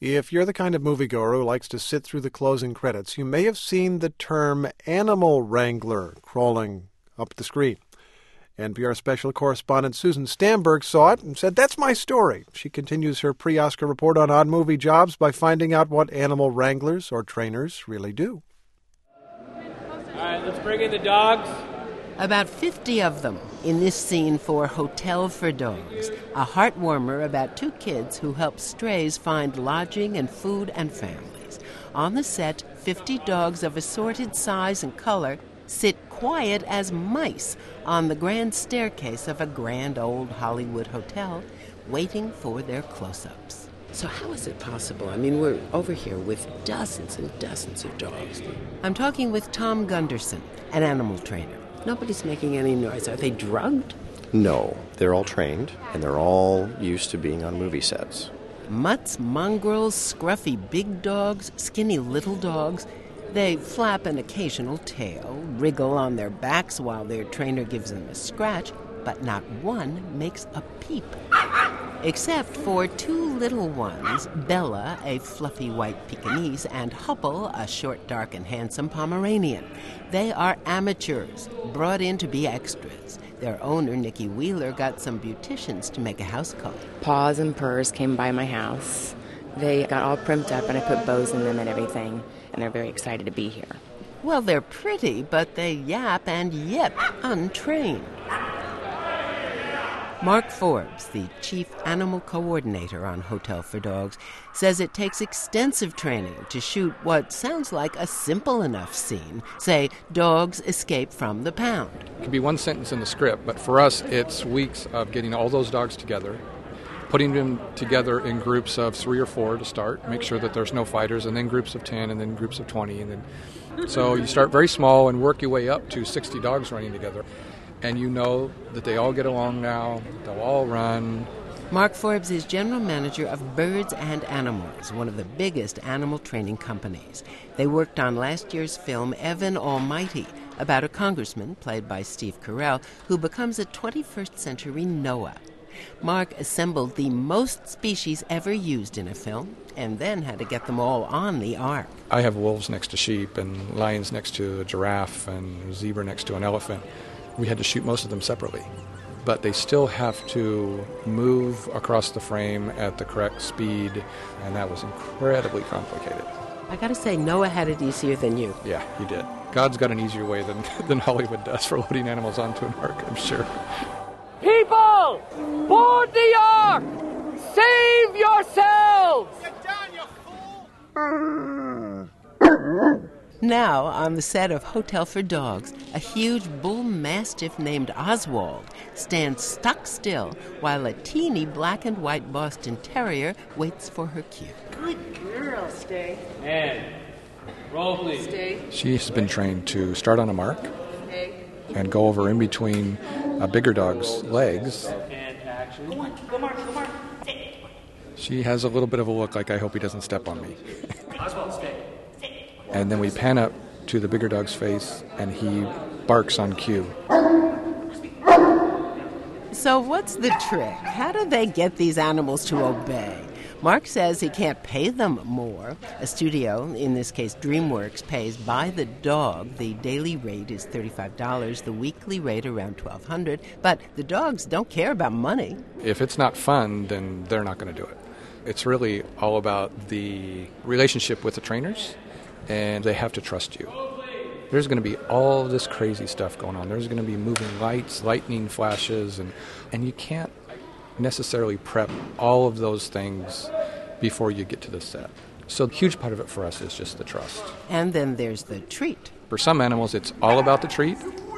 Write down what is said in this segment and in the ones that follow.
If you're the kind of moviegoer who likes to sit through the closing credits, you may have seen the term animal wrangler crawling up the screen. NPR special correspondent Susan Stamberg saw it and said, "That's my story." She continues her pre-Oscar report on odd movie jobs by finding out what animal wranglers or trainers really do. All right, let's bring in the dogs. About 50 of them in this scene for Hotel for Dogs, a heartwarmer about two kids who help strays find lodging and food and families. On the set, 50 dogs of assorted size and color sit quiet as mice on the grand staircase of a grand old Hollywood hotel, waiting for their close-ups. So how is it possible? I mean, we're over here with dozens and dozens of dogs. I'm talking with Tom Gunderson, an animal trainer. Nobody's making any noise. Are they drugged? No, they're all trained, and they're all used to being on movie sets. Mutts, mongrels, scruffy big dogs, skinny little dogs. They flap an occasional tail, wriggle on their backs while their trainer gives them a scratch, but not one makes a peep. Except for two little ones, Bella, a fluffy white Pekingese, and Hubble, a short, dark, and handsome Pomeranian. They are amateurs, brought in to be extras. Their owner, Nikki Wheeler, got some beauticians to make a house call. Paws and Purrs came by my house. They got all primped up, and I put bows in them and everything, and they're very excited to be here. Well, they're pretty, but they yap and yip, untrained. Mark Forbes, the chief animal coordinator on Hotel for Dogs, says it takes extensive training to shoot what sounds like a simple enough scene. Say, dogs escape from the pound. It could be one sentence in the script, but for us, it's weeks of getting all those dogs together, putting them together in groups of 3 or 4 to start, make sure that there's no fighters, and then groups of 10, and then groups of 20. And then, so you start very small and work your way up to 60 dogs running together. And you know that they all get along now, they'll all run. Mark Forbes is general manager of Birds and Animals, one of the biggest animal training companies. They worked on last year's film Evan Almighty, about a congressman, played by Steve Carell, who becomes a 21st century Noah. Mark assembled the most species ever used in a film, and then had to get them all on the ark. I have wolves next to sheep, and lions next to a giraffe, and a zebra next to an elephant. We had to shoot most of them separately, but they still have to move across the frame at the correct speed, and that was incredibly complicated. I gotta say, Noah had it easier than you. Yeah, he did. God's got an easier way than Hollywood does for loading animals onto an ark, I'm sure. People, board the ark! Save yourselves! Get down, you fool! Now, on the set of Hotel for Dogs, a huge bull mastiff named Oswald stands stock still while a teeny black and white Boston Terrier waits for her cue. Good girl, Stay. And roll, please. Stay. She has been trained to start on a mark Stay. and go over in between a bigger dog's legs. And action. Go Mark. She has a little bit of a look like, I hope he doesn't step on me. Oswald, stay. And then we pan up to the bigger dog's face, and he barks on cue. So what's the trick? How do they get these animals to obey? Mark says he can't pay them more. A studio, in this case DreamWorks, pays by the dog. The daily rate is $35, the weekly rate around $1,200. But the dogs don't care about money. If it's not fun, then they're not going to do it. It's really all about the relationship with the trainers, and they have to trust you. There's going to be all this crazy stuff going on. There's going to be moving lights, lightning flashes, and you can't necessarily prep all of those things before you get to the set. So a huge part of it for us is just the trust. And then there's the treat. For some animals, it's all about the treat.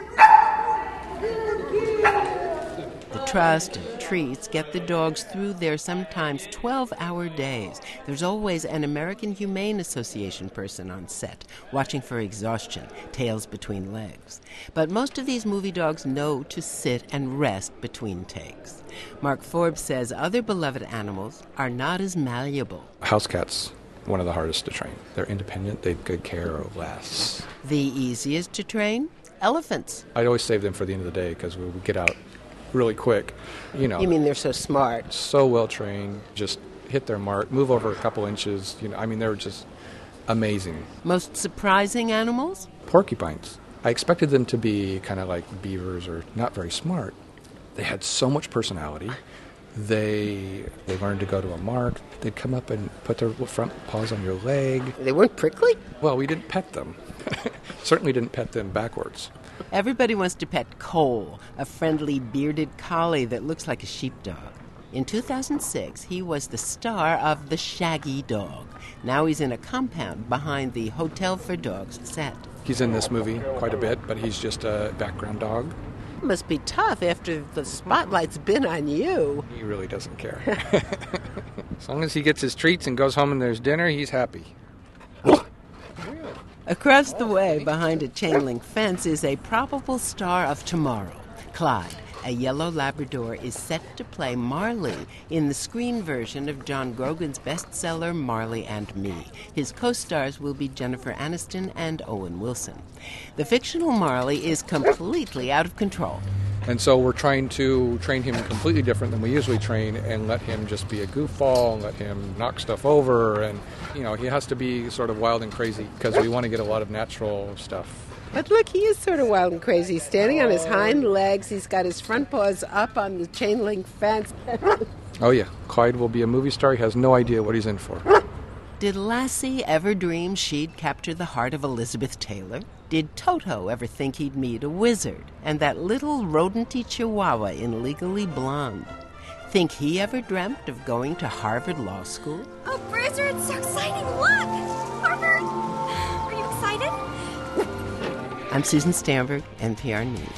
The trust and treats get the dogs through their sometimes 12-hour days. There's always an American Humane Association person on set, watching for exhaustion, tails between legs. But most of these movie dogs know to sit and rest between takes. Mark Forbes says other beloved animals are not as malleable. House cats, one of the hardest to train. They're independent, they have good care of less. The easiest to train? Elephants. I'd always save them for the end of the day because we would get out really quick. You know, You mean they're so smart? so well trained, just hit their mark, move over a couple inches. They were just amazing. Most surprising animals? Porcupines. I expected them to be kind of like beavers or not very smart. They had so much personality. They learned to go to a mark. They'd come up and put their front paws on your leg. They weren't prickly? Well, we didn't pet them. Certainly didn't pet them backwards. Everybody wants to pet Cole, a friendly bearded collie that looks like a sheepdog. In 2006, he was the star of The Shaggy Dog. Now he's in a compound behind the Hotel for Dogs set. He's in this movie quite a bit, but he's just a background dog. It must be tough after the spotlight's been on you. He really doesn't care. As long as he gets his treats and goes home and there's dinner, he's happy. Across the way, behind a chain-link fence, is a probable star of tomorrow. Clyde, a yellow Labrador, is set to play Marley in the screen version of John Grogan's bestseller Marley and Me. His co-stars will be Jennifer Aniston and Owen Wilson. The fictional Marley is completely out of control. And so we're trying to train him completely different than we usually train and let him just be a goofball and let him knock stuff over. And, he has to be sort of wild and crazy because we want to get a lot of natural stuff. But look, he is sort of wild and crazy. He's standing on his hind legs. He's got his front paws up on the chain link fence. Oh, yeah. Clyde will be a movie star. He has no idea what he's in for. Did Lassie ever dream she'd capture the heart of Elizabeth Taylor? Did Toto ever think he'd meet a wizard and that little rodenty chihuahua in Legally Blonde? Think he ever dreamt of going to Harvard Law School? Oh, Bruiser, it's so exciting. Look! Harvard! Are you excited? I'm Susan Stamberg, NPR News.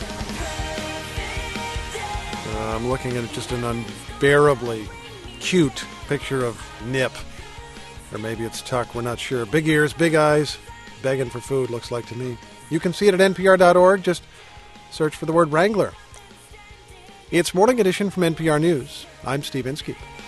I'm looking at just an unbearably cute picture of Nip. Or maybe it's Tuck, we're not sure. Big ears, big eyes, begging for food, looks like to me. You can see it at npr.org. Just search for the word Wrangler. It's Morning Edition from NPR News. I'm Steve Inskeep.